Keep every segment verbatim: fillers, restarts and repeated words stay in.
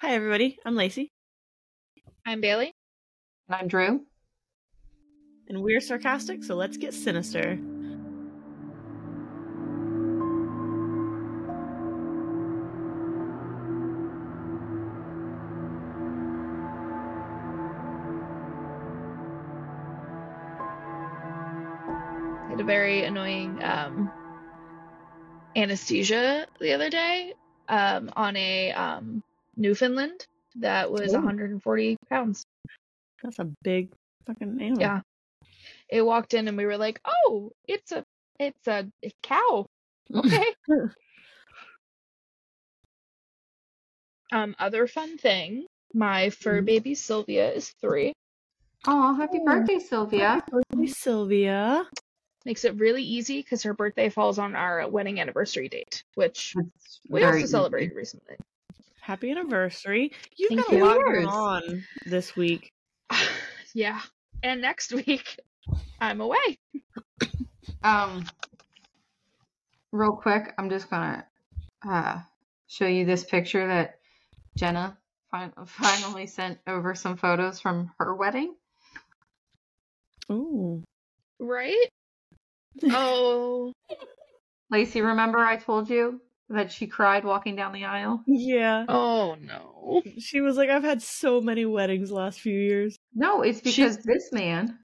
Hi, everybody. I'm Lacey. I'm Bailey. And I'm Drew. And we're sarcastic, so let's get sinister. I had a very annoying um, anesthesia the other day um, on a um, Newfoundland that was Ooh. one hundred forty pounds. That's a big fucking animal. Yeah. It walked in and we were like, oh, it's a it's a, a cow. Okay. um, other fun thing, my fur Mhm. baby Sylvia is three. Oh, happy Oh. birthday, Sylvia. Happy birthday, Sylvia. Makes it really easy because her birthday falls on our wedding anniversary date, which It's we very also easy. celebrated recently. Happy anniversary. You've Thank got you. a lot Cheers. going on this week. Yeah. And next week, I'm away. Um, real quick, I'm just gonna uh, show you this picture that Jenna fin- finally sent over some photos from her wedding. Ooh. Right? Oh. Lacey, remember I told you that she cried walking down the aisle? Yeah. Oh, no. She was like, I've had so many weddings last few years. No, it's because She's- this man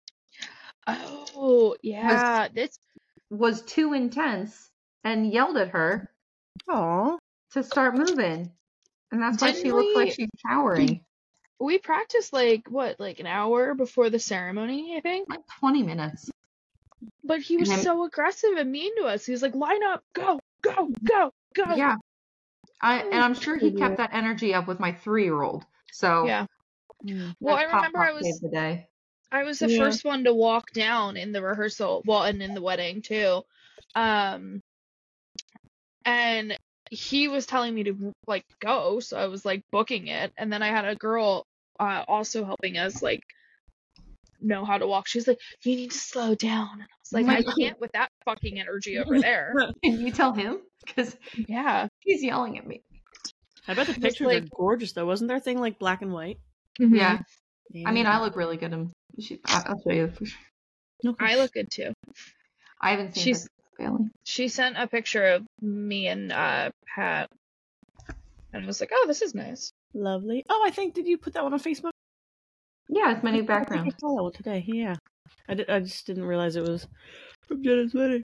Oh, yeah. This was too intense and yelled at her Aw. to start moving. And that's why Didn't she looks we- like she's cowering. we practiced like what, like an hour before the ceremony, I think. Like twenty minutes. But he was And then- so aggressive and mean to us. He was like, "Line up, go, go, go, go." Yeah. I and I'm sure he Yeah. kept that energy up with my three-year-old. So Yeah. Mm. Well, that I Pop remember Pop I was saved the day. I was the Yeah. first one to walk down in the rehearsal, well, and in the wedding too. Um, and he was telling me to like go, so I was like booking it, and then I had a girl uh, also helping us like know how to walk. She's like, "You need to slow down," and I was like, My "I God. can't with that fucking energy over there." Can you tell him? Because Yeah. he's yelling at me. I bet the Just pictures like- are gorgeous, though. Wasn't their thing like black and white? Yeah. Yeah. I mean, I look really good. In, she, I- I'll show you. Okay. I look good too. I haven't seen She's- her, Bailey. She sent a picture of me and uh, Pat, and I was like, "Oh, this is nice." Lovely. Oh, I think, did you put that one on Facebook? Yeah, it's my new I background. think I saw that one today. Yeah. I, did, I just didn't realize it was from Jenna's wedding.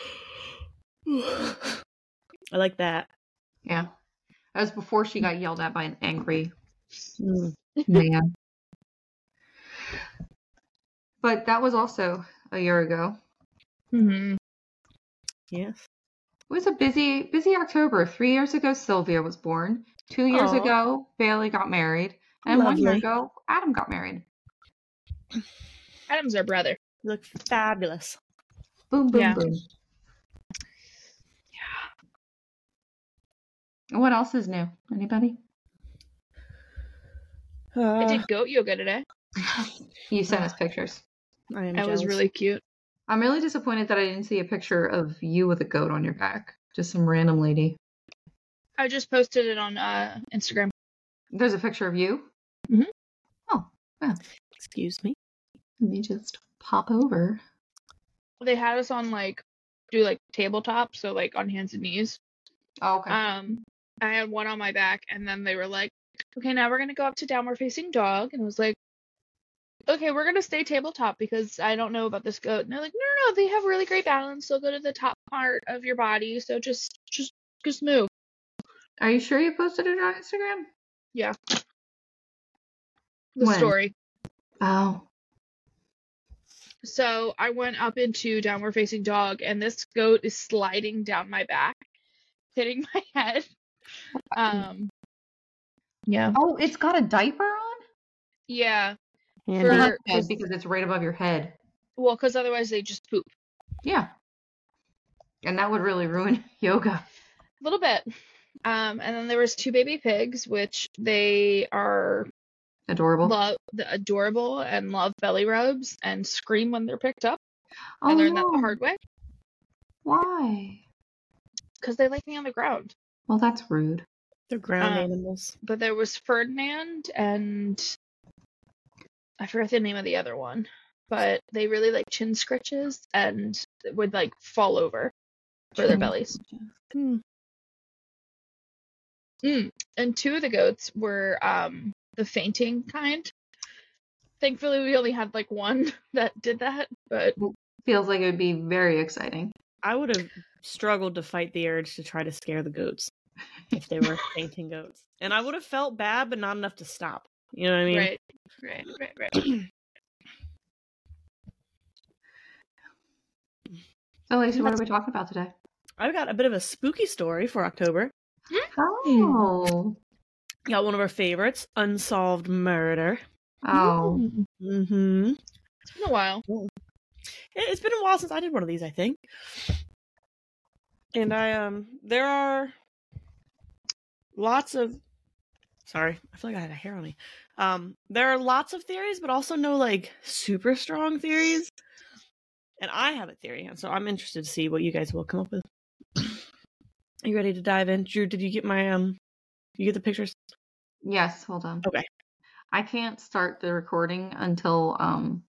I like that. Yeah. That was before she got yelled at by an angry Mm. man. But that was also a year ago. Mm-hmm. Yes. It was a busy, busy October. Three years ago, Sylvia was born. Two years Aw. ago, Bailey got married. And one year Lovely. ago, Adam got married. Adam's our brother. You look fabulous. Boom, boom, Yeah. boom. And what else is new? Anybody? Uh, I did goat yoga today. You sent us pictures. I am That was jealous. really cute. I'm really disappointed that I didn't see a picture of you with a goat on your back. Just some random lady. I just posted it on uh, Instagram. There's a picture of you. Mhm. Oh, yeah. Excuse me. Let me just pop over. They had us on like do like tabletop, so like on hands and knees. Oh, okay. Um, I had one on my back, and then they were like, "Okay, now we're gonna go up to downward facing dog," and I was like, "Okay, we're gonna stay tabletop because I don't know about this goat." And they're like, "No, no, no, they have really great balance. They'll go to the top part of your body, so just, just, just move." Are you sure you posted it on Instagram? Yeah. The When? story. Oh. So I went up into downward facing dog, and this goat is sliding down my back, hitting my head. Um. Yeah. Oh, it's got a diaper on? Yeah. Yeah, For- Well, no. that's good because it's right above your head. Well, because otherwise they just poop. Yeah. And that would really ruin yoga. A little bit. Um, and then there was two baby pigs, which they are Adorable. love adorable and love belly rubs and scream when they're picked up. Oh, I learned that no. the hard way Why? because they like me on the ground. Well, that's rude. They're ground Um, animals. But there was Ferdinand and I forget the name of the other one. But they really like chin scritches and would like fall over for their bellies. Hmm. Mm. And two of the goats were um the fainting kind. Thankfully, we only had like one that did that, but Feels like it would be very exciting. I would have struggled to fight the urge to try to scare the goats if they were fainting goats. And I would have felt bad, but not enough to stop. You know what I mean? right, right, right, right. So, Lacey, what are we talking about today? I've got a bit of a spooky story for October. Oh. Got one of our favorites, Unsolved Murder. Oh. Mm. Mm-hmm. It's been a while. It's been a while since I did one of these, I think. And I, um, there are lots of, sorry, I feel like I had a hair on me. Um, there are lots of theories, but also no, like, super strong theories. And I have a theory, and so I'm interested to see what you guys will come up with. Are you ready to dive in? Drew, did you get my, um, you get the pictures? Yes, hold on. Okay. I can't start the recording until, um,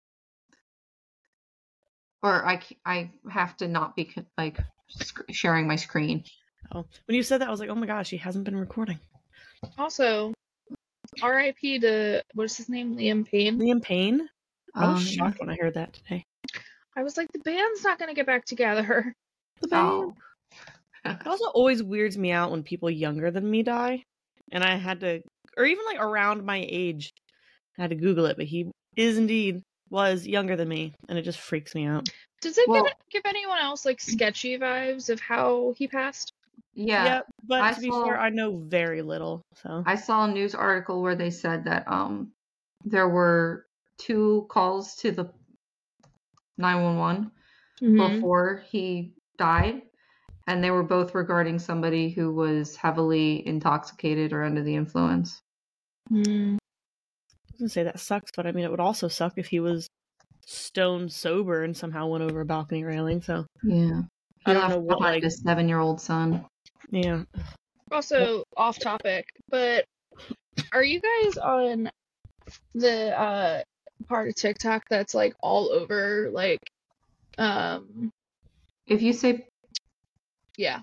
or I, c- I have to not be, co- like, sc- sharing my screen. Oh, when you said that, I was like, oh my gosh, she hasn't been recording. Also, R I P to, what's his name? Liam Payne. Liam Payne? I was Um, shocked when I heard that today. I was like, the band's not going to get back together. The band. Oh. It also always weirds me out when people younger than me die. And I had to, or even like around my age, I had to Google it, but he is indeed, was younger than me, and it just freaks me out. Does it Well- give, give anyone else like sketchy vibes of how he passed? Yeah. Yeah, but I to be saw- fair, I know very little, so. I saw a news article where they said that um there were two calls to the nine one one Mhm. before he died, and they were both regarding somebody who was heavily intoxicated or under the influence. Mm. I was gonna say that sucks, but I mean, it would also suck if he was stone sober and somehow went over a balcony railing, so. Yeah. He I don't left know what, behind like- a seven-year-old son. Yeah. Also, off topic, but are you guys on the uh part of TikTok that's like all over like um If you say yeah,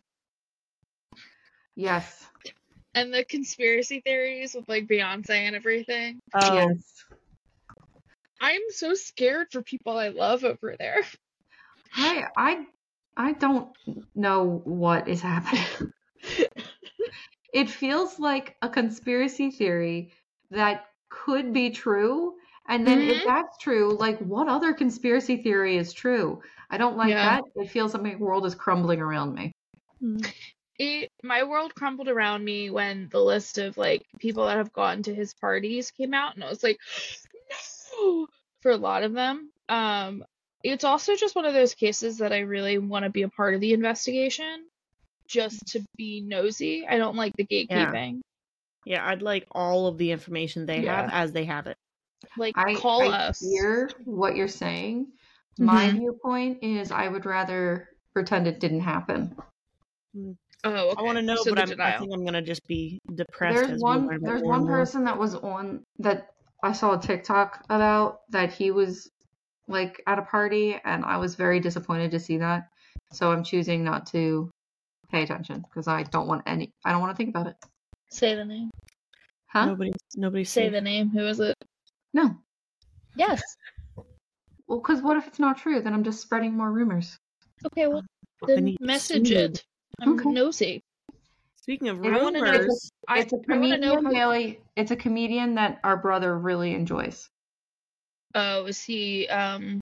yes, and the conspiracy theories with like Beyonce and everything? Oh, yes. I'm so scared for people I love over there. I I I don't know what is happening. It feels like a conspiracy theory that could be true. And then if Mhm. that's true, like what other conspiracy theory is true? I don't like Yeah. that. It feels like my world is crumbling around me. Mm. It, my world crumbled around me when the list of like people that have gone to his parties came out, and I was like, no, for a lot of them. Um, it's also just one of those cases that I really want to be a part of the investigation, just to be nosy. I don't like the gatekeeping. Yeah, I'd like all of the information they have Yeah. as they have it. Like, I, call I us. hear what you're saying. My Mhm. viewpoint is I would rather pretend it didn't happen. Oh, okay. I want to know, So but the I'm, I denial. think I'm gonna just be depressed. There's as we one learn about there's more and one more. person that was on that I saw a TikTok about that he was like at a party, and I was very disappointed to see that. So I'm choosing not to pay attention because I don't want any I don't want to think about it. Say the name. Huh? Nobody's nobody's Say safe. the name. Who is it? No. Yes. Well, because what if it's not true? Then I'm just spreading more rumors. Okay, well, Then then you message sued. it. I'm Okay. nosy. Speaking of I wanna know- rumors, I, It's a I want to know comedian, how. Bailey. It's a comedian that our brother really enjoys. Oh, is he? Um.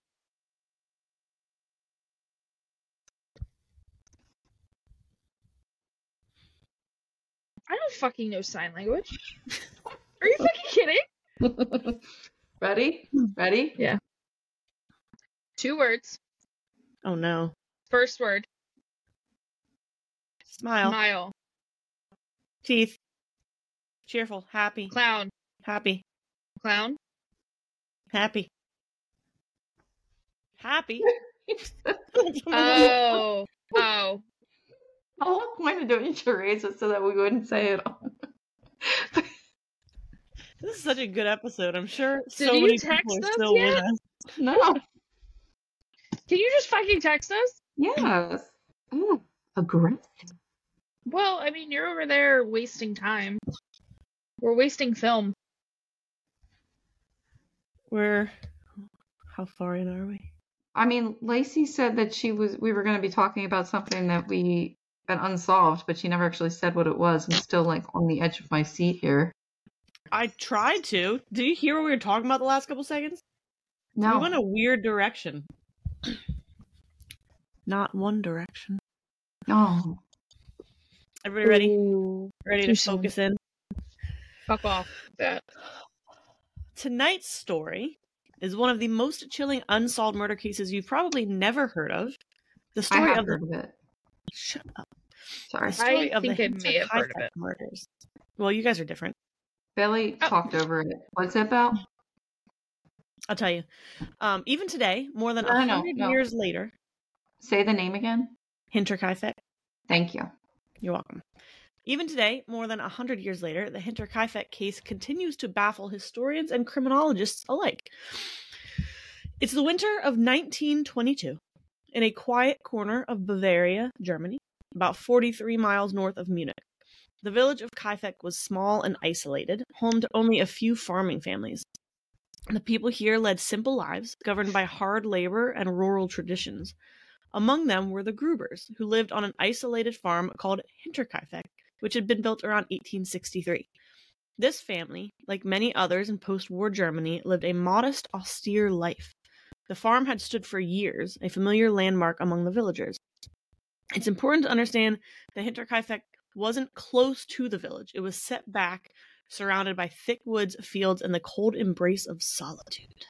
I don't fucking know sign language. Are you fucking kidding? Ready? Ready? Two words. oh no, First word. smile, Smile. teeth, cheerful, happy, Clown. happy, Clown. happy, happy. Oh. Oh. The whole point of doing charades was so that we wouldn't say it all. This is such a good episode. I'm sure so Did you many text people are us still yet? with us. No. Can you just fucking text us? Yes. Ooh, aggressive. Well, I mean, you're over there wasting time. We're wasting film. We're how far in are we? I mean, Lacey said that she was. We were going to be talking about something that we had unsolved, but she never actually said what it was. I'm still like on the edge of my seat here. I tried to. Did you hear what we were talking about the last couple seconds? No. We went a weird direction. Not one direction. Oh. Everybody ready? Ooh, Ready too to soon. focus in? Fuck off with that. Tonight's story is one of the most chilling unsolved murder cases you've probably never heard of. The I story have of the heard of it. Shut up. Sorry. The story I of the think I may have heard of Hinterkaifeck it. murders. Well, you guys are different. Billy Oh. talked over it. What's it about? I'll tell you. Um, even today, more than No, a no, no, hundred no. years later, Say the name again. Hinterkaifeck. Thank you. You're welcome. Even today, more than a hundred years later, the Hinterkaifeck case continues to baffle historians and criminologists alike. It's the winter of nineteen twenty-two, in a quiet corner of Bavaria, Germany, about forty-three miles north of Munich. The village of Kaifeck was small and isolated, home to only a few farming families. The people here led simple lives, governed by hard labor and rural traditions. Among them were the Grubers, who lived on an isolated farm called Hinterkaifeck, which had been built around eighteen sixty-three. This family, like many others in post-war Germany, lived a modest, austere life. The farm had stood for years, a familiar landmark among the villagers. It's important to understand that Hinterkaifeck wasn't close to the village. It was set back, surrounded by thick woods, fields, and the cold embrace of solitude.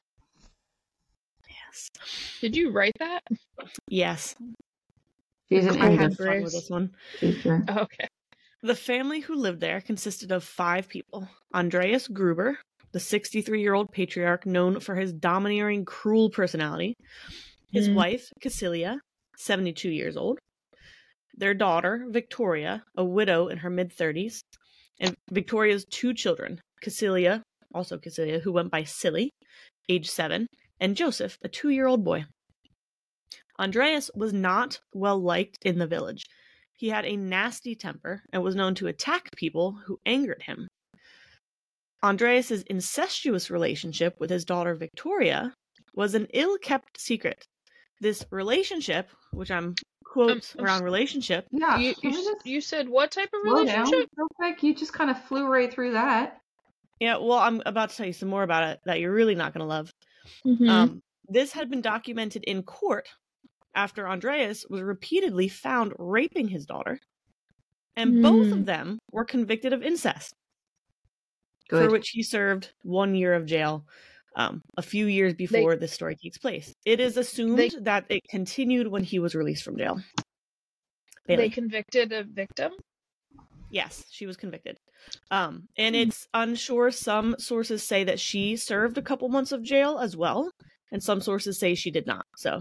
Yes. Did you write that? Yes. She's an I English had fun with embrace. this one. teacher. Oh, okay. The family who lived there consisted of five people. Andreas Gruber, the sixty-three-year-old patriarch known for his domineering, cruel personality. His Mm. wife, Cecilia, seventy-two years old. Their daughter, Victoria, a widow in her mid-thirties. And Victoria's two children, Cecilia, also Cecilia, who went by Silly, age seven, and Joseph, a two-year-old boy. Andreas was not well liked in the village. He had a nasty temper and was known to attack people who angered him. Andreas's incestuous relationship with his daughter Victoria was an ill-kept secret. This relationship, which I'm quotes Um, around relationship, Yeah. You, can you, we s- just you said what type of slow down relationship? real quick? You just kind of flew right through that. yeah, well, I'm about to tell you some more about it that you're really not going to love. Mhm. Um, this had been documented in court after Andreas was repeatedly found raping his daughter, and both Hmm. of them were convicted of incest, Good. for which he served one year of jail um, a few years before this story takes place. It is assumed They- that it continued when he was released from jail. They Bailey. convicted a victim? Yes, she was convicted. Um, and it's unsure. Some sources say that she served a couple months of jail as well, and some sources say she did not. So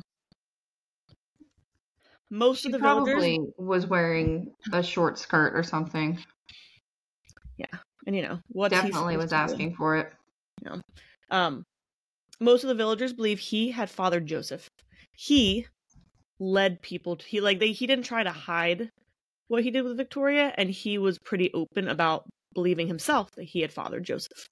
most She of the probably villagers, was wearing a short skirt or something. and you know, what's he Definitely was supposed to do? asking for it. Um, most of the villagers believe he had fathered Joseph. He led people to, he like they he didn't try to hide what he did with Victoria, and he was pretty open about believing himself that he had fathered Joseph.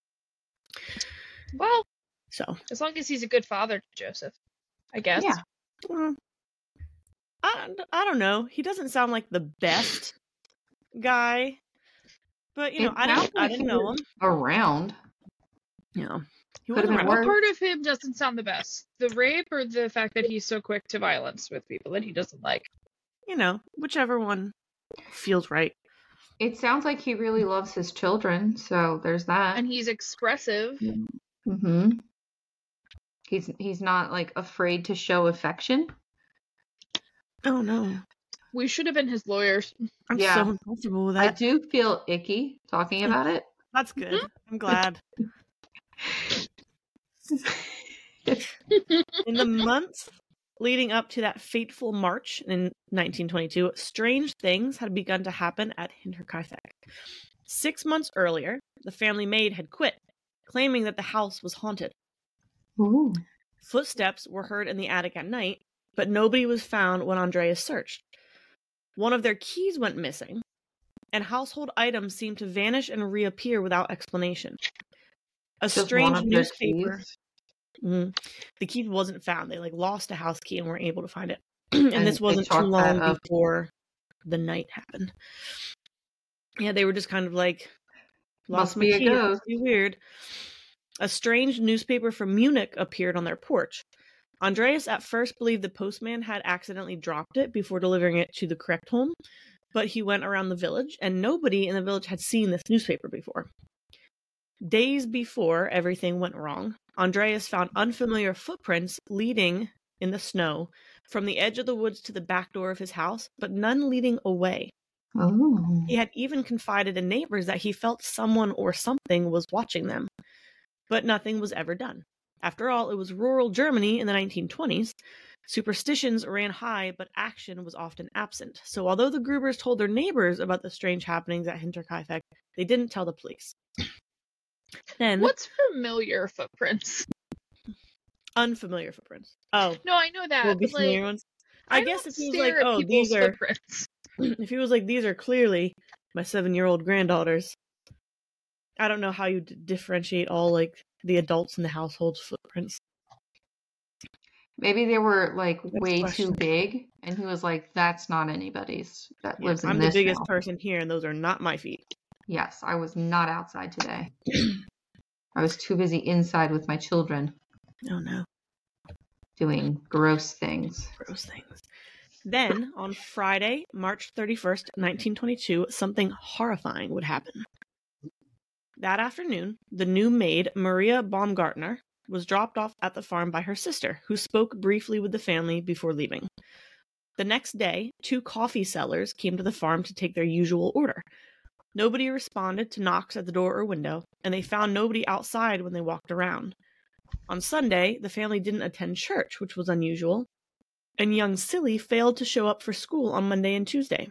Well, So, as long as he's a good father to Joseph, I guess. Yeah. well, I I don't know. He doesn't sound like the best guy, but you know, It I sounds didn't I like didn't he know was him. Around. You know, he Could've wasn't been around. worse. What part of him doesn't sound the best? The rape or the fact that he's so quick to violence with people that he doesn't like? You know, whichever one feels right. It sounds like he really loves his children, so there's that. And he's expressive. Mm-hmm. He's he's not like afraid to show affection. Oh no, We should have been his lawyers. I'm Yeah. so uncomfortable with I that. do feel icky talking about it. That's good. I'm glad. In the months leading up to that fateful march in nineteen twenty-two, strange things had begun to happen at Hinterkaifeck. Six months earlier, the family maid had quit, claiming that the house was haunted. Ooh. Footsteps were heard in the attic at night, but nobody was found when Andreas searched. One of their keys went missing, and household items seemed to vanish and reappear without explanation. A Just one strange of their newspaper. keys? Mhm. The key wasn't found. They like lost a house key and weren't able to find it. and, And this they wasn't too chalked that long up. before the night happened. Yeah, they were just kind of like, lost Must my be a key. It ghost. must be weird. A strange newspaper from Munich appeared on their porch. Andreas at first believed the postman had accidentally dropped it before delivering it to the correct home, but he went around the village, and nobody in the village had seen this newspaper before. Days before everything went wrong, Andreas found unfamiliar footprints leading in the snow from the edge of the woods to the back door of his house, but none leading away. Oh. He had even confided in neighbors that he felt someone or something was watching them, but nothing was ever done. After all, it was rural Germany in the nineteen twenties. Superstitions ran high, but action was often absent. So although the Grubers told their neighbors about the strange happenings at Hinterkaifeck, they didn't tell the police. Then, What's familiar footprints? unfamiliar footprints. Oh, No, I know that, will be but like, familiar ones. I, I guess don't if he was stare like, at oh, people's these are, footprints. if he was like, these are clearly my seven-year-old granddaughters, I don't know how you d- differentiate all like the adults in the household's footprints. Maybe they were like Next way question. too big, and he was like, "That's not anybody's that Yeah, lives in I'm the this biggest house." person here, and those are not my feet. Yes, I was not outside today. I was too busy inside with my children Oh no, doing gross things. gross things. Then, on Friday, March thirty-first, nineteen twenty-two, something horrifying would happen. That afternoon, the new maid, Maria Baumgartner, was dropped off at the farm by her sister, who spoke briefly with the family before leaving. The next day, two coffee sellers came to the farm to take their usual order. Nobody responded to knocks at the door or window, and they found nobody outside when they walked around. On Sunday, the family didn't attend church, which was unusual, and young Silly failed to show up for school on Monday and Tuesday.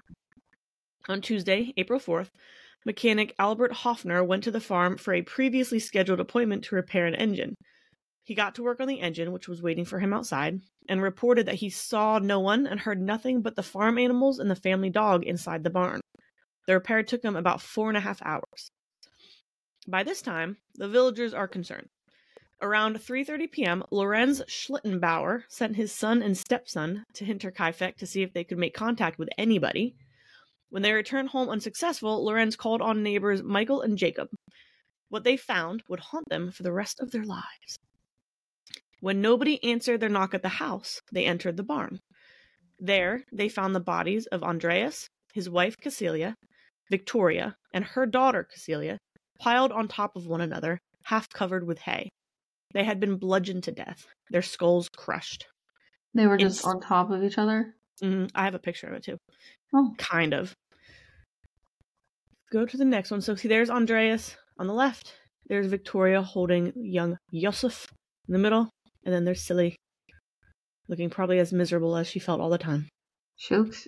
On Tuesday, April fourth, mechanic Albert Hoffner went to the farm for a previously scheduled appointment to repair an engine. He got to work on the engine, which was waiting for him outside, and reported that he saw no one and heard nothing but the farm animals and the family dog inside the barn. The repair took him about four and a half hours. By this time, the villagers are concerned. Around three thirty p.m., Lorenz Schlittenbauer sent his son and stepson to Hinterkaifeck to see if they could make contact with anybody. When they returned home unsuccessful, Lorenz called on neighbors Michael and Jacob. What they found would haunt them for the rest of their lives. When nobody answered their knock at the house, they entered the barn. There, they found the bodies of Andreas, his wife Cecilia, Victoria, and her daughter Cecilia, piled on top of one another, half covered with hay. They had been bludgeoned to death, their skulls crushed. They were just It's- on top of each other. Mm, I have a picture of it too. Oh, Kind of. Go to the next one. So see, there's Andreas on the left. There's Victoria holding young Josef in the middle. And then there's Silly, looking probably as miserable as she felt all the time. she looks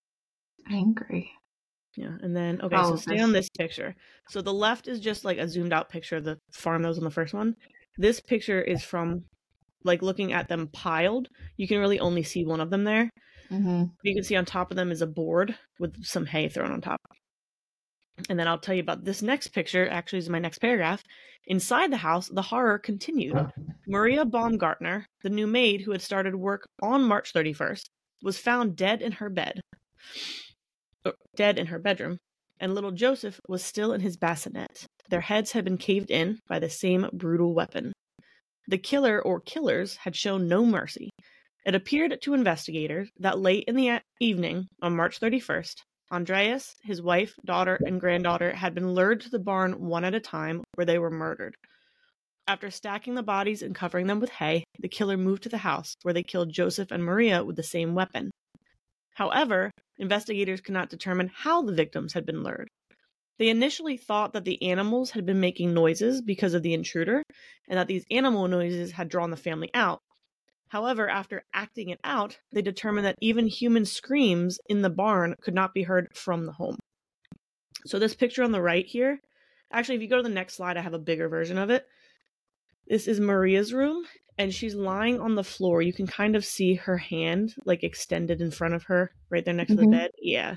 angry. Yeah, and then, okay, Oh, so stay this- on this picture. So the left is just like a zoomed out picture of the farm that was on the first one. This picture is from, like, looking at them piled. You can really only see one of them there. Mm-hmm. You can see on top of them is a board with some hay thrown on top. And then I'll tell you about this next picture, actually is my next paragraph. Inside the house, the horror continued. Maria Baumgartner, the new maid who had started work on March thirty-first, was found dead in her bed. Uh, dead in her bedroom. And little Joseph was still in his bassinet. Their heads had been caved in by the same brutal weapon. The killer or killers had shown no mercy. It appeared to investigators that late in the evening on March thirty-first, Andreas, his wife, daughter, and granddaughter had been lured to the barn one at a time where they were murdered. After stacking the bodies and covering them with hay, the killer moved to the house where they killed Joseph and Maria with the same weapon. However, investigators could not determine how the victims had been lured. They initially thought that the animals had been making noises because of the intruder, and that these animal noises had drawn the family out. However, after acting it out, they determined that even human screams in the barn could not be heard from the home. So this picture on the right here, actually, if you go to the next slide, I have a bigger version of it. This is Maria's room, and she's lying on the floor. You can kind of see her hand, like, extended in front of her, right there next mm-hmm. to the bed. Yeah.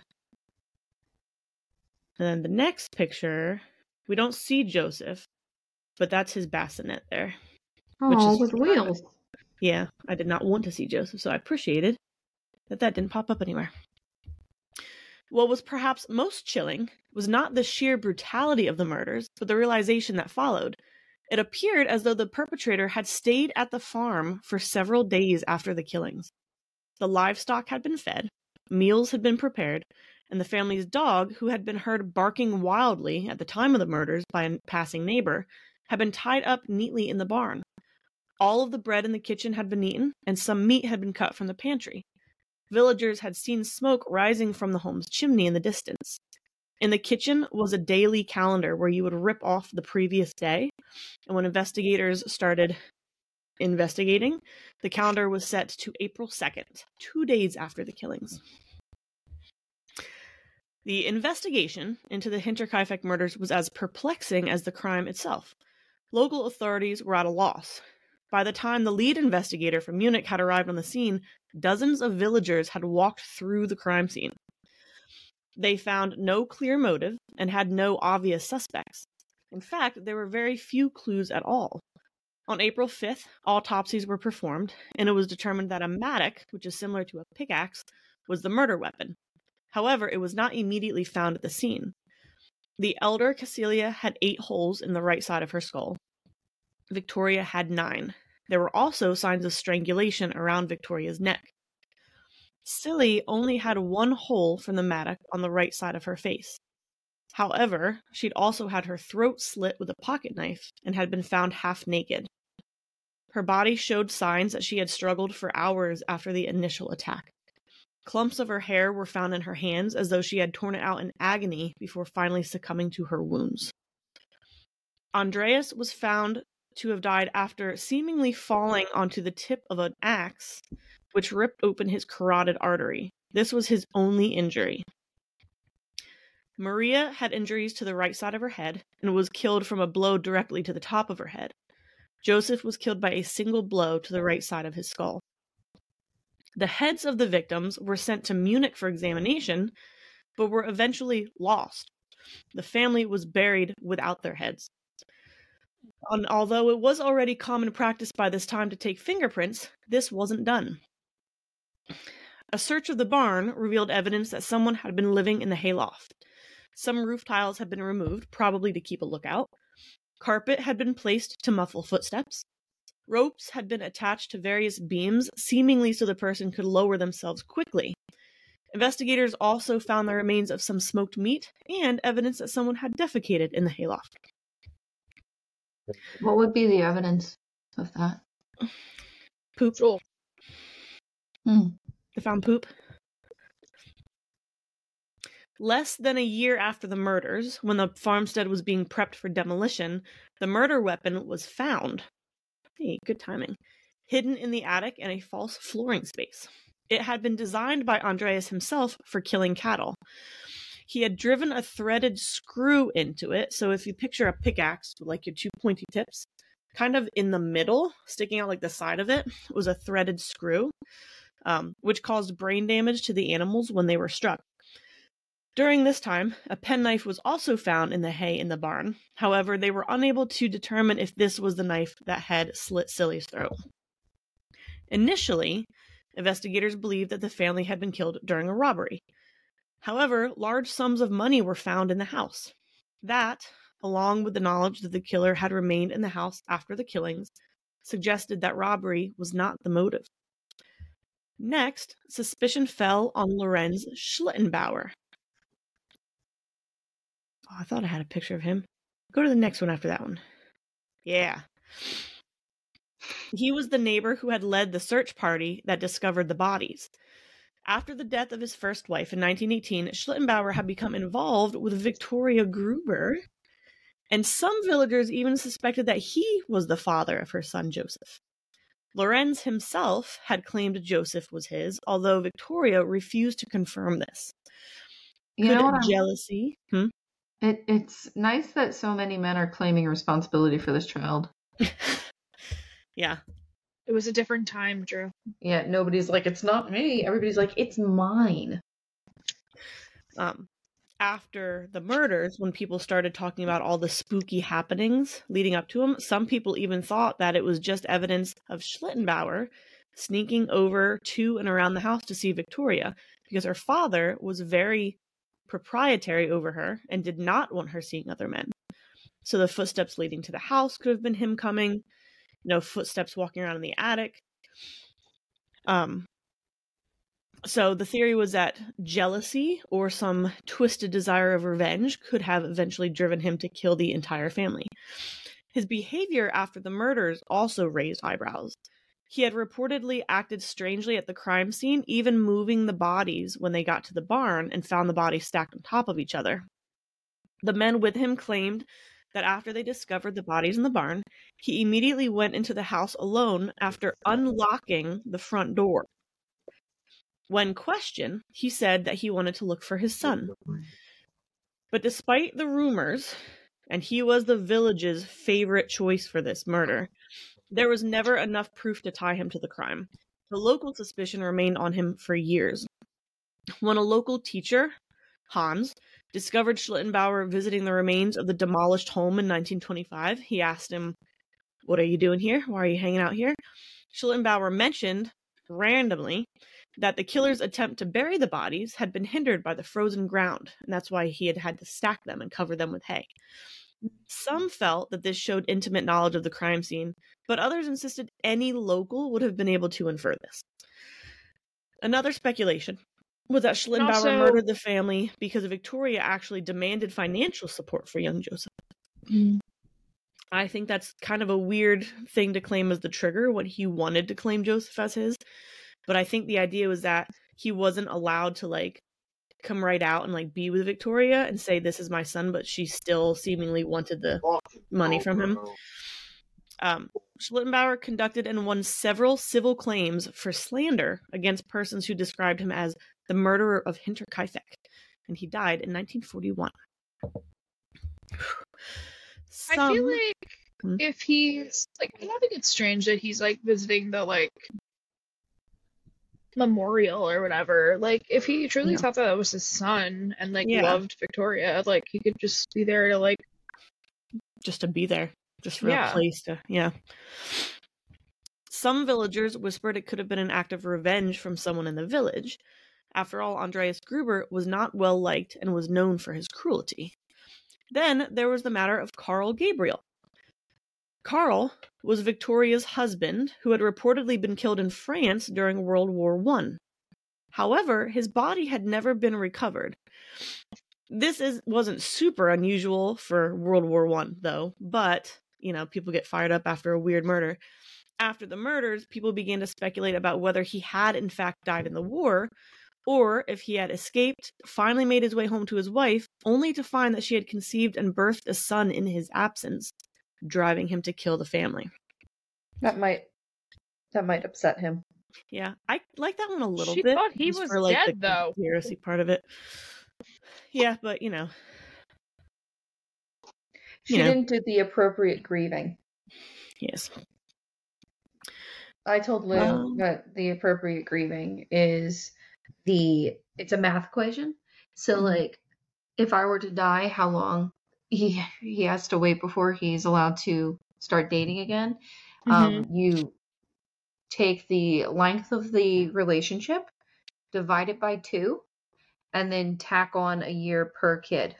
And then the next picture, we don't see Joseph, but that's his bassinet there. Oh, with wheels. Yeah, I did not want to see Joseph, so I appreciated that that didn't pop up anywhere. What was perhaps most chilling was not the sheer brutality of the murders, but the realization that followed. It appeared as though the perpetrator had stayed at the farm for several days after the killings. The livestock had been fed, meals had been prepared, and the family's dog, who had been heard barking wildly at the time of the murders by a passing neighbor, had been tied up neatly in the barn. All of the bread in the kitchen had been eaten, and some meat had been cut from the pantry. Villagers had seen smoke rising from the home's chimney in the distance. In the kitchen was a daily calendar where you would rip off the previous day, and when investigators started investigating, the calendar was set to April second, two days after the killings. The investigation into the Hinterkaifeck murders was as perplexing as the crime itself. Local authorities were at a loss. By the time the lead investigator from Munich had arrived on the scene, dozens of villagers had walked through the crime scene. They found no clear motive and had no obvious suspects. In fact, there were very few clues at all. On April fifth, autopsies were performed, and it was determined that a mattock, which is similar to a pickaxe, was the murder weapon. However, it was not immediately found at the scene. The elder Cecilia had eight holes in the right side of her skull. Victoria had nine. There were also signs of strangulation around Victoria's neck. Silly only had one hole from the mattock on the right side of her face. However, she'd also had her throat slit with a pocket knife and had been found half naked. Her body showed signs that she had struggled for hours after the initial attack. Clumps of her hair were found in her hands as though she had torn it out in agony before finally succumbing to her wounds. Andreas was found to have died after seemingly falling onto the tip of an axe, which ripped open his carotid artery. This was his only injury. Maria had injuries to the right side of her head and was killed from a blow directly to the top of her head. Joseph was killed by a single blow to the right side of his skull. The heads of the victims were sent to Munich for examination, but were eventually lost. The family was buried without their heads. And although it was already common practice by this time to take fingerprints, this wasn't done. A search of the barn revealed evidence that someone had been living in the hayloft. Some roof tiles had been removed, probably to keep a lookout. Carpet had been placed to muffle footsteps. Ropes had been attached to various beams, seemingly so the person could lower themselves quickly. Investigators also found the remains of some smoked meat and evidence that someone had defecated in the hayloft. What would be the evidence of that? Poop. Oh. Hmm. They found poop. Less than a year after the murders, when the farmstead was being prepped for demolition, the murder weapon was found. Hey, good timing. Hidden in the attic in a false flooring space. It had been designed by Andreas himself for killing cattle. He had driven a threaded screw into it, so if you picture a pickaxe with like your two pointy tips, kind of in the middle, sticking out like the side of it, was a threaded screw, um, which caused brain damage to the animals when they were struck. During this time, a penknife was also found in the hay in the barn. However, they were unable to determine if this was the knife that had slit Silly's throat. Initially, investigators believed that the family had been killed during a robbery. However, large sums of money were found in the house. That, along with the knowledge that the killer had remained in the house after the killings, suggested that robbery was not the motive. Next, suspicion fell on Lorenz Schlittenbauer. Oh, I thought I had a picture of him. Go to the next one after that one. Yeah. He was the neighbor who had led the search party that discovered the bodies. After the death of his first wife in nineteen eighteen, Schlittenbauer had become involved with Victoria Gruber, and some villagers even suspected that he was the father of her son Joseph. Lorenz himself had claimed Joseph was his, although Victoria refused to confirm this. You Could know what jealousy... Hmm? It it's nice that so many men are claiming responsibility for this child. Yeah. It was a different time, Drew. Yeah, nobody's like, it's not me. Everybody's like, it's mine. Um, after the murders, when people started talking about all the spooky happenings leading up to them, some people even thought that it was just evidence of Schlittenbauer sneaking over to and around the house to see Victoria, because her father was very proprietary over her and did not want her seeing other men. So the footsteps leading to the house could have been him coming, you know, footsteps walking around in the attic. Um, so the theory was that jealousy or some twisted desire of revenge could have eventually driven him to kill the entire family. His behavior after the murders also raised eyebrows. He had reportedly acted strangely at the crime scene, even moving the bodies when they got to the barn and found the bodies stacked on top of each other. The men with him claimed that after they discovered the bodies in the barn, he immediately went into the house alone after unlocking the front door. When questioned, he said that he wanted to look for his son. But despite the rumors, and he was the village's favorite choice for this murder, there was never enough proof to tie him to the crime. The local suspicion remained on him for years. When a local teacher, Hans, discovered Schlittenbauer visiting the remains of the demolished home in nineteen twenty-five, he asked him, "What are you doing here? Why are you hanging out here?" Schlittenbauer mentioned, randomly, that the killer's attempt to bury the bodies had been hindered by the frozen ground, and that's why he had had to stack them and cover them with hay. Some felt that this showed intimate knowledge of the crime scene, but others insisted any local would have been able to infer this. Another speculation was that Schlittenbauer also- murdered the family because Victoria actually demanded financial support for young Joseph. Mm. I think that's kind of a weird thing to claim as the trigger when he wanted to claim Joseph as his. But I think the idea was that he wasn't allowed to, like, come right out and, like, be with Victoria and say, this is my son, but she still seemingly wanted the money from him. Um, Schlittenbauer conducted and won several civil claims for slander against persons who described him as the murderer of Hinterkaifeck, and he died in nineteen forty-one. Some... I feel like Hmm? if he's, like, I don't think it's strange that he's, like, visiting the, like, memorial or whatever. Like, if he truly Yeah. thought that, that was his son and, like, Yeah. loved Victoria, like, he could just be there to, like, just to be there, just for Yeah. a place to, yeah. Some villagers whispered it could have been an act of revenge from someone in the village. After all, Andreas Gruber was not well liked and was known for his cruelty. Then there was the matter of Karl Gabriel. Karl was Victoria's husband, who had reportedly been killed in France during World War One. However, his body had never been recovered. This is wasn't super unusual for World War One, though, but, you know, people get fired up after a weird murder. After the murders, people began to speculate about whether he had in fact died in the war, or if he had escaped, finally made his way home to his wife, only to find that she had conceived and birthed a son in his absence, driving him to kill the family. That might that might upset him. Yeah, I like that one a little She bit. thought he just was for, like, dead, the though. conspiracy part of it. Yeah, but, you know. She You know. didn't do the appropriate grieving. Yes. I told Lou Um, that the appropriate grieving is the it's a math equation. So Mhm. like if I were to die, how long he he has to wait before he's allowed to start dating again. Um, you take the length of the relationship, divide it by two, and then tack on a year per kid.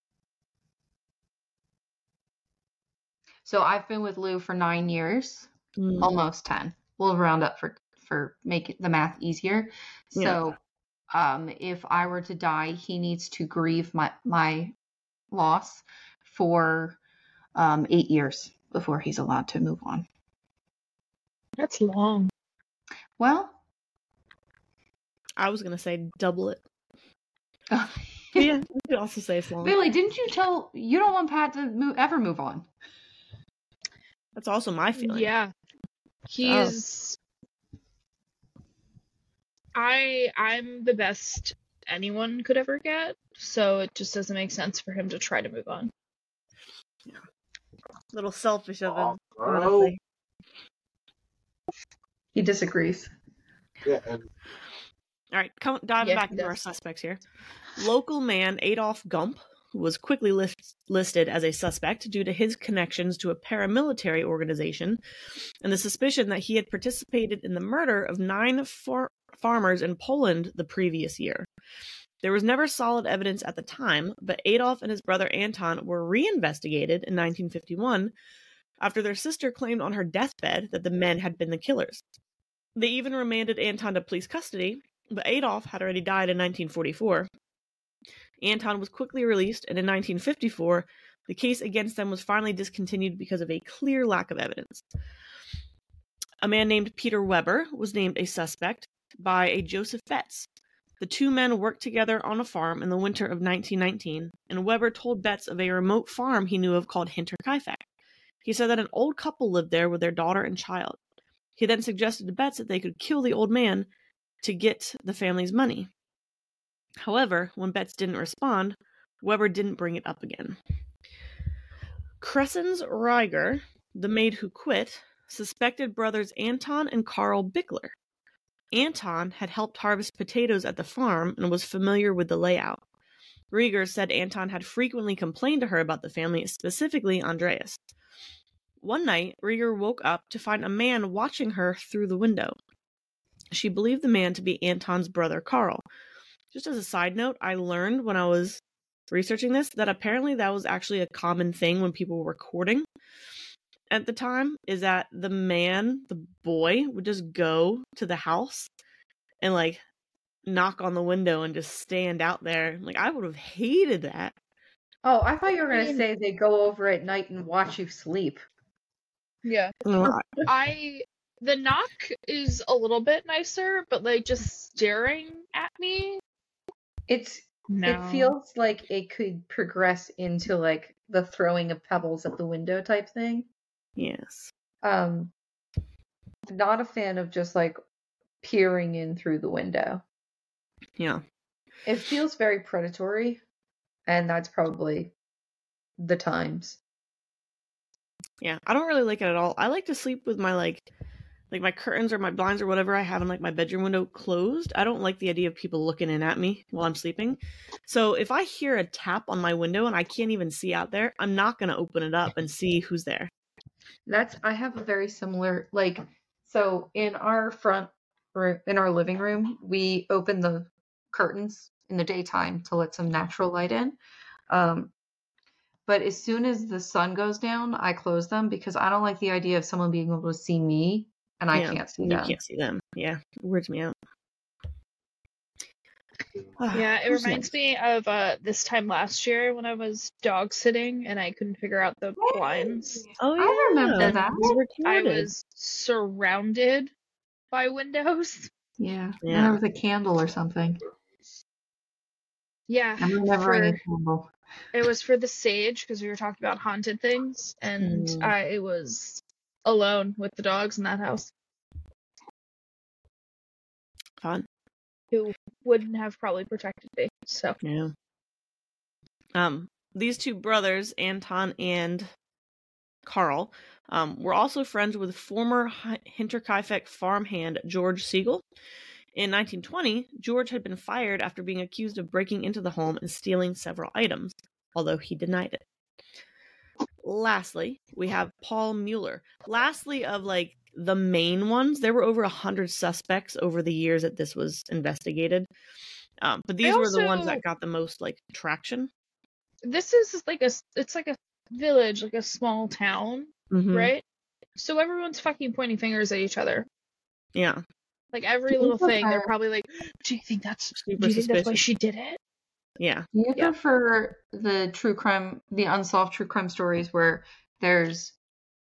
So I've been with Lou for nine years, Mm. almost ten. We'll round up for for make it, the math easier. So, um, if I were to die, he needs to grieve my my loss for um, eight years before he's allowed to move on. That's long. Well, I was gonna say double it. But yeah, you could also say it's long. Billy, didn't you tell you don't want Pat to move, ever move on? That's also my feeling. Yeah. He's I I'm the best anyone could ever get so it just doesn't make sense for him to try to move on. Yeah. A little selfish of him, Oh, honestly. He disagrees. Yeah, and All right, come diving Yeah, back he into our does. suspects here. Local man Adolf Gump was quickly list- listed as a suspect due to his connections to a paramilitary organization and the suspicion that he had participated in the murder of nine far- farmers in Poland the previous year. There was never solid evidence at the time, but Adolf and his brother Anton were reinvestigated in nineteen fifty-one after their sister claimed on her deathbed that the men had been the killers. They even remanded Anton to police custody, but Adolf had already died in nineteen forty-four. Anton was quickly released, and in nineteen fifty-four, the case against them was finally discontinued because of a clear lack of evidence. A man named Peter Weber was named a suspect by a Joseph Betts. The two men worked together on a farm in the winter of nineteen nineteen, and Weber told Betts of a remote farm he knew of called Hinterkaifeck. He said that an old couple lived there with their daughter and child. He then suggested to Betts that they could kill the old man to get the family's money. However, when Betts didn't respond, Weber didn't bring it up again. Crescens Rieger, the maid who quit, suspected brothers Anton and Karl Bickler. Anton had helped harvest potatoes at the farm and was familiar with the layout. Rieger said Anton had frequently complained to her about the family, specifically Andreas. One night, Rieger woke up to find a man watching her through the window. She believed the man to be Anton's brother Karl. Just as a side note, I learned when I was researching this that apparently that was actually a common thing when people were recording at the time, is that the man, the boy, would just go to the house and like knock on the window and just stand out there. Like, I would have hated that. Oh, I thought you were I going to mean- say they go over at night and watch you sleep. Yeah. No, I the knock is a little bit nicer, but like just staring at me. It's No. It feels like it could progress into like the throwing of pebbles at the window type thing. yes. Um, not a fan of just like peering in through the window. Yeah. It feels very predatory, and that's probably the times. Yeah. I don't really like it at all. I like to sleep with my like like my curtains or my blinds or whatever I have in like my bedroom window closed. I don't like the idea of people looking in at me while I'm sleeping. So if I hear a tap on my window and I can't even see out there, I'm not going to open it up and see who's there. That's I have a very similar like so in our front room in our living room we open the curtains in the daytime to let some natural light in. Um, but as soon as the sun goes down, I close them because I don't like the idea of someone being able to see me and I Yeah, can't see you them. can't see them. Yeah. It weirds me out. Yeah, it Who's reminds next? me of uh this time last year when I was dog sitting and I couldn't figure out the blinds. Oh yeah. I remember And that. We I recorded. was surrounded by windows. Yeah. And Yeah. there was a candle or something. Yeah, I'm remembering for, a candle. it was for the sage because we were talking about haunted things, and Mm. I was alone with the dogs in that house Fun. who wouldn't have probably protected me. So Yeah. Um, these two brothers, Anton and Karl, um, were also friends with former Hi- Hinterkaifeck farmhand George Siegel. In nineteen twenty, George had been fired after being accused of breaking into the home and stealing several items, although he denied it. Lastly, we have Paul Mueller. Lastly, of like the main ones, there were over a hundred suspects over the years that this was investigated. Um, but these I were the ones also- that got the most like traction. this is like a it's like a village, like a small town, Mhm. right? So everyone's fucking pointing fingers at each other. Yeah. Like every Do you little thing, they're prefer- probably like, "Do you think that's? Super do you think that's why suspicious. she did it?" Yeah. Do you Yeah. prefer the true crime, the unsolved true crime stories where there's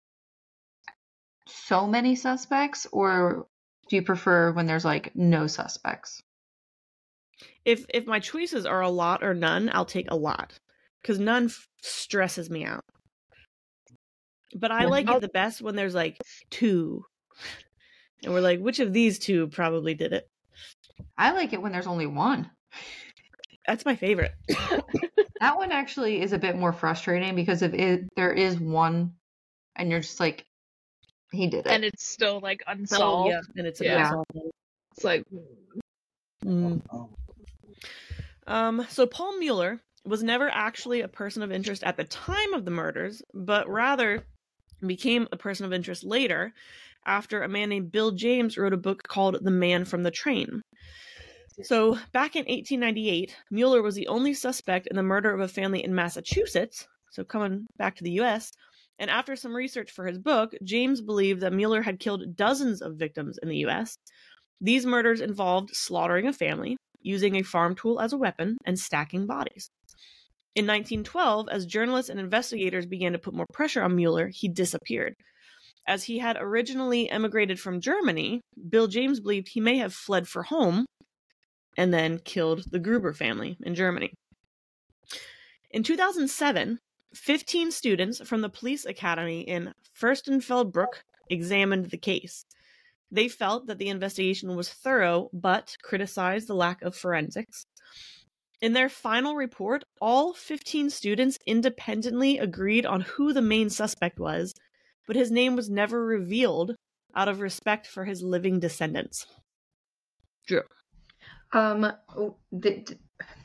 so many suspects, or do you prefer when there's like no suspects? If if my choices are a lot or none, I'll take a lot because none f- stresses me out. But I Yeah. like I'll- it the best when there's like two, and we're like, which of these two probably did it? I like it when there's only one. That's my favorite. That one actually is a bit more frustrating because if it, there is one, and you're just like, he did it, and it's still like Oh, unsolved. yeah, and it's an Yeah. unsolved. It's like, Mm. Um, so Paul Mueller was never actually a person of interest at the time of the murders, but rather became a person of interest later after a man named Bill James wrote a book called The Man from the Train. So back in eighteen ninety-eight, Mueller was the only suspect in the murder of a family in Massachusetts, so coming back to the U S, and after some research for his book, James believed that Mueller had killed dozens of victims in the U S. These murders involved slaughtering a family, using a farm tool as a weapon, and stacking bodies. In nineteen twelve, as journalists and investigators began to put more pressure on Mueller, he disappeared. As he had originally emigrated from Germany, Bill James believed he may have fled for home and then killed the Gruber family in Germany. In two thousand seven, fifteen students from the police academy in Fürstenfeldbruck examined the case. They felt that the investigation was thorough, but criticized the lack of forensics. In their final report, all fifteen students independently agreed on who the main suspect was, but his name was never revealed out of respect for his living descendants. Drew. Um, the, the-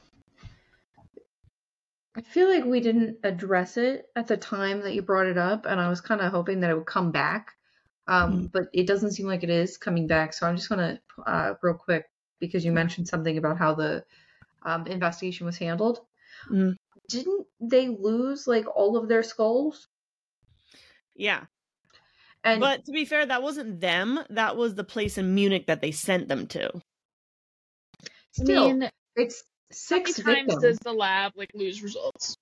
I feel like we didn't address it at the time that you brought it up, and I was kind of hoping that it would come back. Um, Mm. but it doesn't seem like it is coming back. So I'm just gonna uh, real quick because you mentioned something about how the um, investigation was handled. Mm. Didn't they lose like all of their skulls? Yeah. And But to be fair, that wasn't them. That was the place in Munich that they sent them to. still, I mean, it's how many six times victims. does the lab like lose results?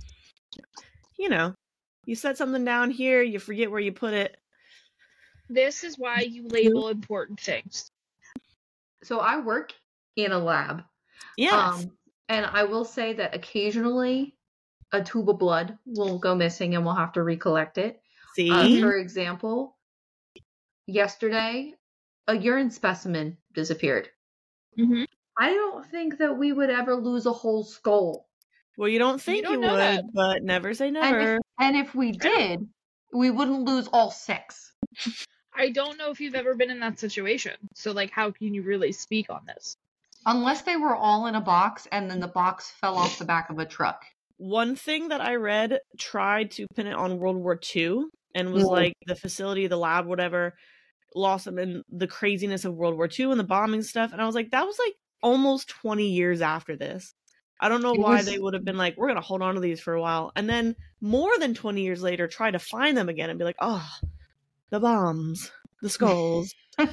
You know, you set something down here, you forget where you put it. This is why you label important things. So I work in a lab. Yes. Um, and I will say that occasionally a tube of blood will go missing and we'll have to recollect it. See? Uh, for example, yesterday, a urine specimen disappeared. Mm-hmm. I don't think that we would ever lose a whole skull. Well, you don't think you, don't know would, that. but never say And never. if, and if we did, we wouldn't lose all six. I don't know if you've ever been in that situation. So, like, how can you really speak on this? Unless they were all in a box and then the box fell off the back of a truck. One thing that I read tried to pin it on World War Two and was Yeah. like the facility, the lab, whatever, lost them in the craziness of World War Two and the bombing stuff. And I was like, that was like almost twenty years after this. I don't know It why was- they would have been like, we're going to hold on to these for a while. And then more than twenty years later, try to find them again and be like, oh, the bombs, the skulls. The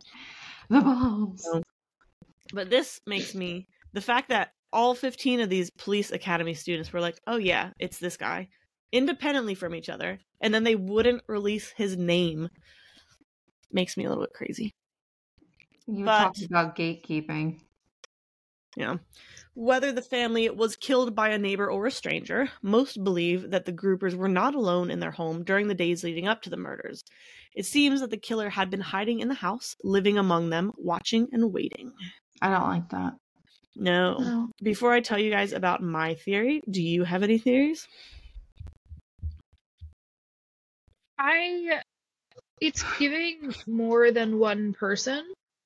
bombs. No. But this makes me, the fact that all fifteen of these police academy students were like, oh yeah, it's this guy, independently from each other, and then they wouldn't release his name, makes me a little bit crazy. You But- talked about gatekeeping. Yeah. Whether the family was killed by a neighbor or a stranger, most believe that the Groupers were not alone in their home during the days leading up to the murders. It seems that the killer had been hiding in the house, living among them, watching and waiting. I don't like that. No. No. Before I tell you guys about my theory, do you have any theories? I. It's giving more than one person.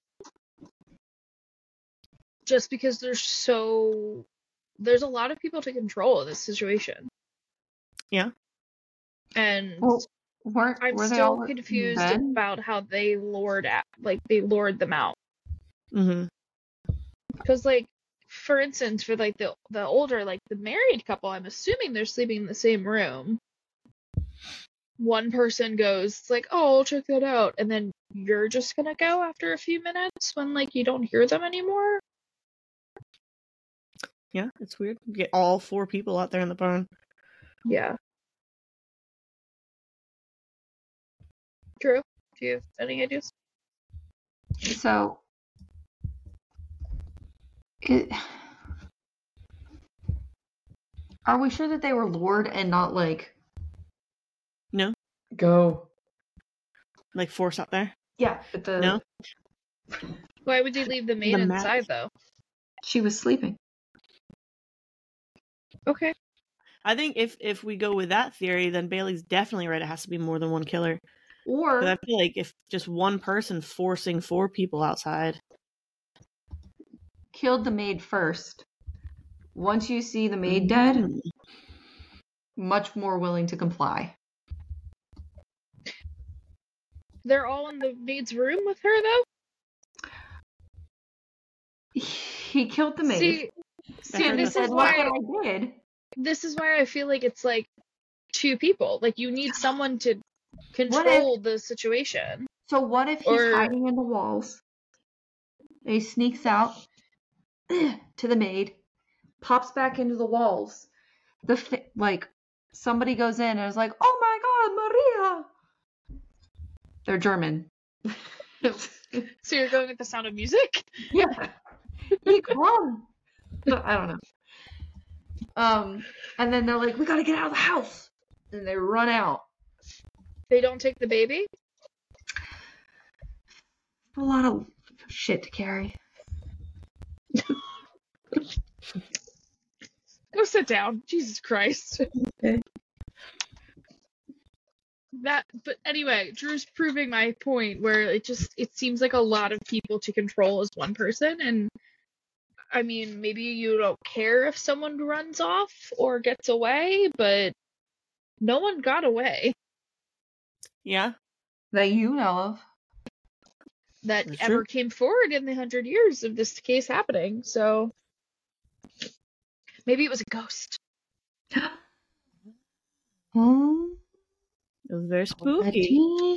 Just because there's so. There's a lot of people to control in this situation. Yeah. And. Well, weren't I'm were they still all confused dead? about how they lured at, like they lured them out. Mm-hmm. Because, like, for instance, for like the the older, like the married couple, I'm assuming they're sleeping in the same room. One person goes like, "Oh, I'll check that out," and then you're just gonna go after a few minutes when like you don't hear them anymore. Yeah, it's weird. You get all four people out there in the barn. Yeah. True. Do you have any ideas? So, it, are we sure that they were lured and not like No? go? Like force out there? Yeah, but the No? Why would they leave the maid The mat- inside though? she was sleeping. Okay. I think if if we go with that theory, then Bailey's definitely right. It has to be more than one killer. Or But I feel like if just one person forcing four people outside. killed the maid first. Once you see the maid dead, Mm. much more willing to comply. They're all in the maid's room with her, though? He killed the maid. See, see and this said, is "Look why what I did." this is why I feel like it's like two people. Like you need someone to What control if, the situation. so what if he's Or- hiding in the walls? He sneaks out to the maid, pops back into the walls. The fi- like somebody goes in and is like, "Oh my God, Maria!" They're German. So you're going with the Sound of Music? Yeah. He come. I don't know. Um, and then they're like, "We gotta get out of the house," and they run out. They don't take the baby? A lot of shit to carry. Go sit down. Jesus Christ. Okay. That, but anyway, Drew's proving my point where it just, it seems like a lot of people to control as one person. And I mean, maybe you don't care if someone runs off or gets away, but no one got away Yeah. That you know of. that That's ever true. came forward in the hundred years of this case happening. So maybe it was a ghost. Hmm? It was very spooky.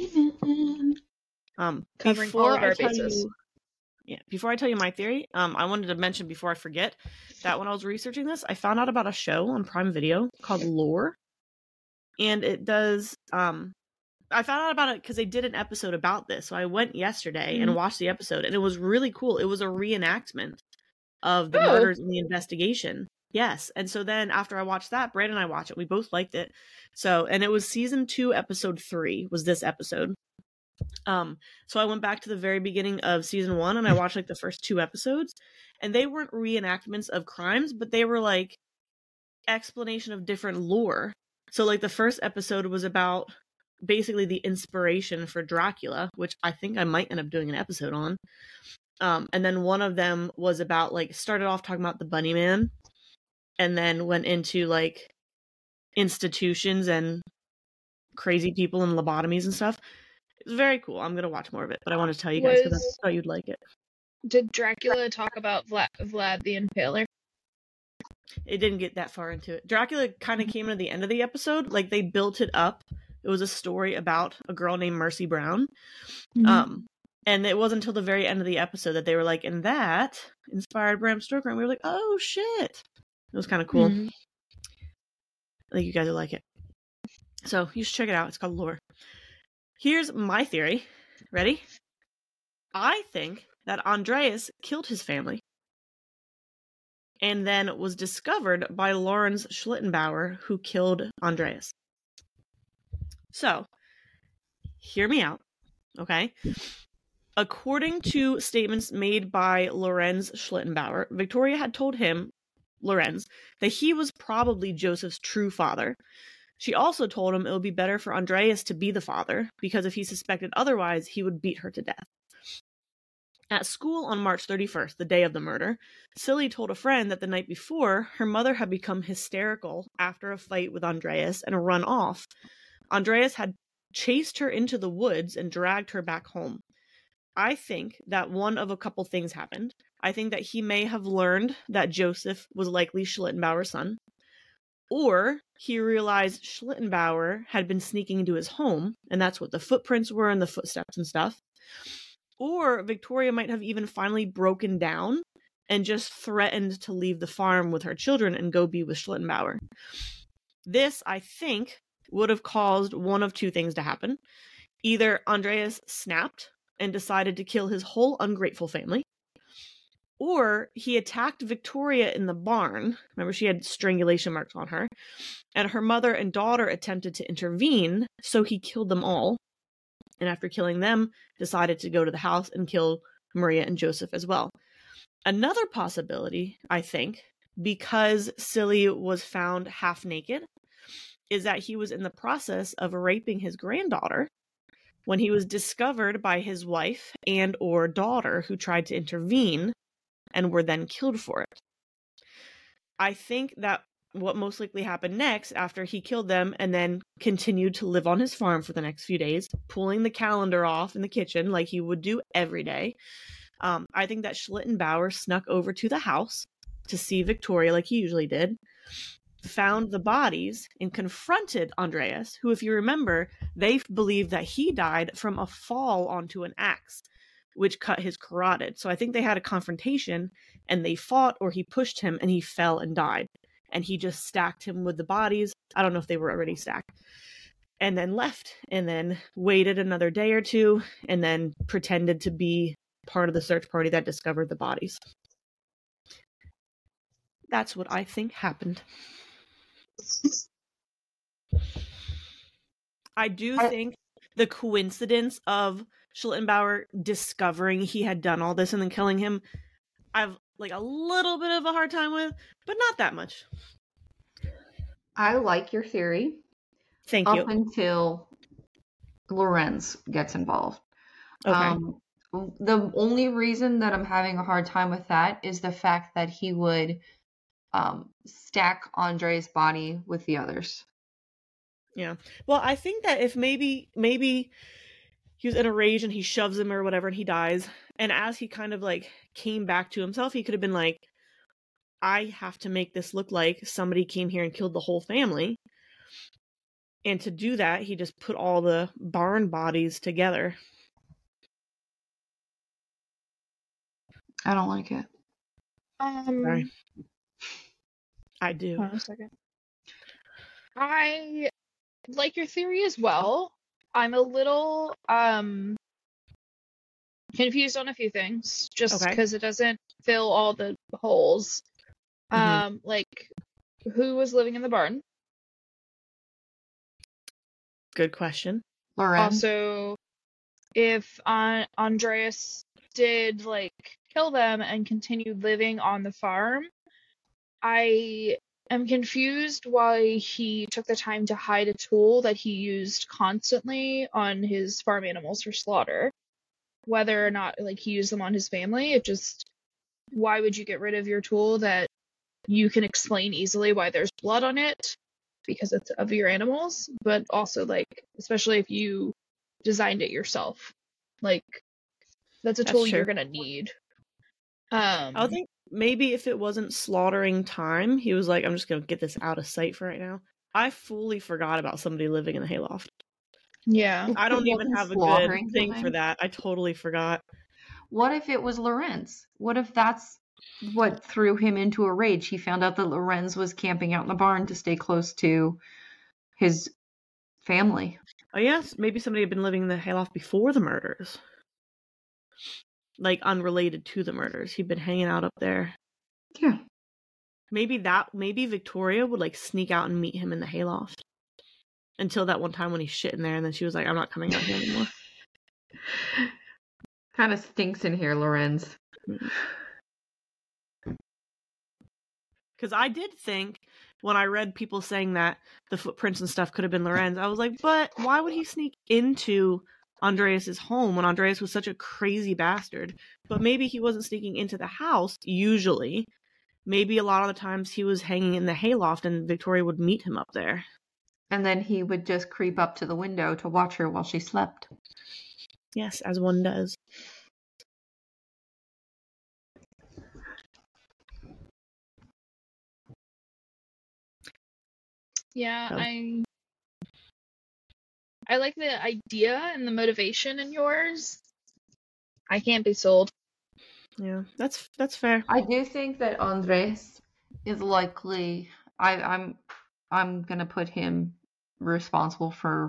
Um, Covering before all of our I tell bases. you, yeah, before I tell you my theory, um, I wanted to mention before I forget that when I was researching this, I found out about a show on Prime Video called Lore, and it does. Um, I found out about it because they did an episode about this, so I went yesterday Mhm. and watched the episode, and it was really cool. It was a reenactment of the Oh. murders and the investigation. Yes, and so then after I watched that, Brandon and I watched it. We both liked it. So, and it was season two, episode three was this episode. Um, so I went back to the very beginning of season one and I watched like the first two episodes, and they weren't reenactments of crimes, but they were like explanation of different lore. So like the first episode was about basically the inspiration for Dracula, which I think I might end up doing an episode on. Um, and then one of them was about like started off talking about the Bunny Man, and then went into like institutions and crazy people and lobotomies and stuff. It's very cool. I'm gonna watch more of it, but I want to tell you guys because I Was- thought you'd like it. Did Dracula talk about Vlad, Vlad the Impaler? It didn't get that far into it. Dracula kind of came at the end of the episode. Like they built it up. It was a story about a girl named Mercy Brown. Mm-hmm. Um, and it wasn't until the very end of the episode that they were like, and that inspired Bram Stoker. And we were like, oh shit. It was kind of cool. Mhm. I think you guys will like it. So you should check it out. It's called Lore. Here's my theory. Ready? I think that Andreas killed his family and then was discovered by Lawrence Schlittenbauer, who killed Andreas. So, hear me out, okay? According to statements made by Lorenz Schlittenbauer, Victoria had told him, Lorenz, that he was probably Joseph's true father. She also told him it would be better for Andreas to be the father, because if he suspected otherwise, he would beat her to death. At school on March thirty-first, the day of the murder, Silly told a friend that the night before, her mother had become hysterical after a fight with Andreas and run off. Andreas had chased her into the woods and dragged her back home. I think that one of a couple things happened. I think that he may have learned that Joseph was likely Schlittenbauer's son, or he realized Schlittenbauer had been sneaking into his home, and that's what the footprints were and the footsteps and stuff. Or Victoria might have even finally broken down and just threatened to leave the farm with her children and go be with Schlittenbauer. This, I think, would have caused one of two things to happen. Either Andreas snapped and decided to kill his whole ungrateful family, or he attacked Victoria in the barn. Remember, she had strangulation marks on her, and her mother and daughter attempted to intervene, so he killed them all. And after killing them, decided to go to the house and kill Maria and Joseph as well. Another possibility, I think, because Silly was found half naked is that he was in the process of raping his granddaughter when he was discovered by his wife and or daughter, who tried to intervene and were then killed for it. I think that what most likely happened next, after he killed them and then continued to live on his farm for the next few days, pulling the calendar off in the kitchen like he would do every day, um, I think that Schlittenbauer snuck over to the house to see Victoria like he usually did, found the bodies, and confronted Andreas, who, if you remember, they believed that he died from a fall onto an axe, which cut his carotid. So I think they had a confrontation, and they fought, or he pushed him, and he fell and died. And he just stacked him with the bodies. I don't know if they were already stacked. And then left, and then waited another day or two, and then pretended to be part of the search party that discovered the bodies. That's what I think happened. I do I- think the coincidence of Schlittenbauer discovering he had done all this and then killing him, I've like a little bit of a hard time with, but not that much. I like your theory Thank up you. until Lorenz gets involved. Okay. Um, the only reason that I'm having a hard time with that is the fact that he would um, stack Andre's body with the others. Yeah. Well, I think that if maybe maybe he was in a rage and he shoves him or whatever and he dies, and as he kind of like came back to himself, he could have been like, I have to make this look like somebody came here and killed the whole family. And to do that, he just put all the barn bodies together. I don't like it. Um, Sorry. I do. hold on a second. I like your theory as well. I'm a little um confused on a few things, just Okay. because it doesn't fill all the holes. Mhm. Um, like who was living in the barn? Good question. Lorenz? Also, if uh, Andreas did like kill them and continued living on the farm, I am confused why he took the time to hide a tool that he used constantly on his farm animals for slaughter. Whether or not like he used them on his family, it just, why would you get rid of your tool that you can explain easily why there's blood on it because it's of your animals, but also like especially if you designed it yourself, like that's a That's tool true. you're gonna need. Um, I think maybe if it wasn't slaughtering time, he was like, I'm just going to get this out of sight for right now. I fully forgot about somebody living in the hayloft. yeah. I don't It even wasn't have a good slaughtering thing time. for that. I totally forgot. What if it was Lorenz? What if that's what threw him into a rage? He found out that Lorenz was camping out in the barn to stay close to his family. Oh, yes. Maybe somebody had been living in the hayloft before the murders. Like, unrelated to the murders. He'd been hanging out up there. Yeah. Maybe that, maybe Victoria would, like, sneak out and meet him in the hayloft. Until that one time when he's shitting there, and then she was like, I'm not coming out here anymore. Kind of stinks in here, Lorenz. Because I did think, when I read people saying that the footprints and stuff could have been Lorenz, I was like, but why would he sneak into Andreas's home when Andreas was such a crazy bastard? But maybe he wasn't sneaking into the house, usually. Maybe a lot of the times he was hanging in the hayloft and Victoria would meet him up there. And then he would just creep up to the window to watch her while she slept. Yes, as one does. Yeah, So- I I like the idea and the motivation in yours. I can't be sold. Yeah, that's that's fair. I do think that Andres is likely. I, I'm I'm gonna put him responsible for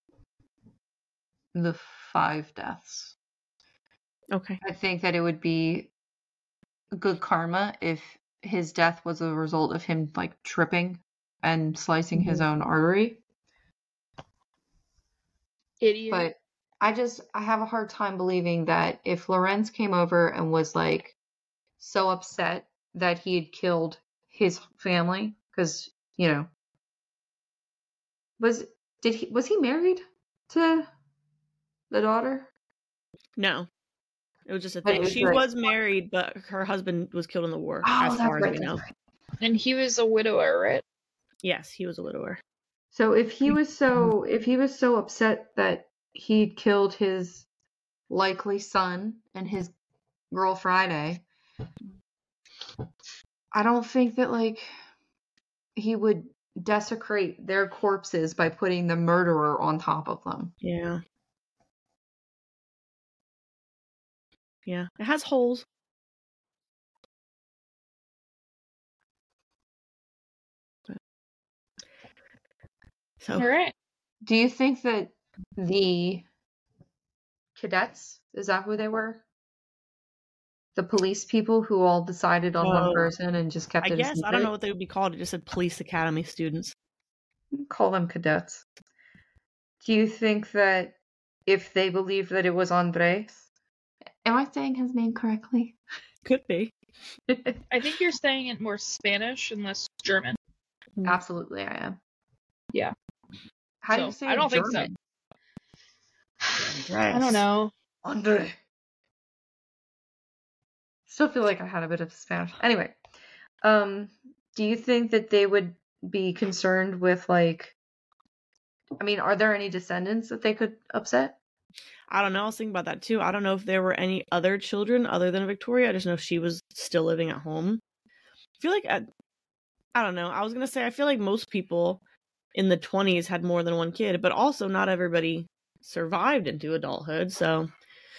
the five deaths. Okay. I think that it would be good karma if his death was a result of him like tripping and slicing his own artery. Idiot. But I just I have a hard time believing that if Lorenz came over and was like so upset that he had killed his family, because you know, was did he was he married to the daughter? No, it was just a But it thing. was She like- was married, but her husband was killed in the war, Oh, as that's far as right, we that's know. right. And he was a widower, right? Yes, he was a widower. So if he was so if he was so upset that he'd killed his likely son and his girl Friday, I don't think that like he would desecrate their corpses by putting the murderer on top of them. Yeah. Yeah. It has holes. But... So. All right. Do you think that the cadets, is that who they were? The police people who all decided on one Oh, person and just kept I it a guess secret? I don't know what they would be called. It just said police academy students. Call them cadets. Do you think that if they believed that it was Andres, am I saying his name correctly? Could be. I think you're saying it more Spanish and less German. Absolutely, I am. Yeah. How do So, you say I don't think so. German? I don't know. Andre. Still feel like I had a bit of Spanish. Anyway, um, do you think that they would be concerned with like? I mean, are there any descendants that they could upset? I don't know. I was thinking about that too. I don't know if there were any other children other than Victoria. I just know she was still living at home. I feel like at, I don't know. I was gonna say I feel like most people in the twenties had more than one kid, but also not everybody survived into adulthood. So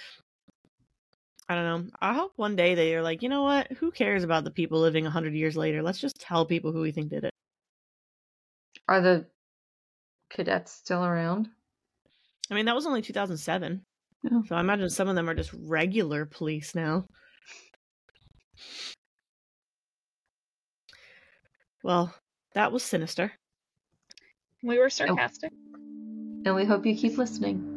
I don't know. I hope one day they are like, you know what? Who cares about the people living a hundred years later? Let's just tell people who we think did it. Are the cadets still around? I mean, that was only two thousand seven. Yeah. So I imagine some of them are just regular police now. Well, that was sinister. We were sarcastic. And we hope you keep listening.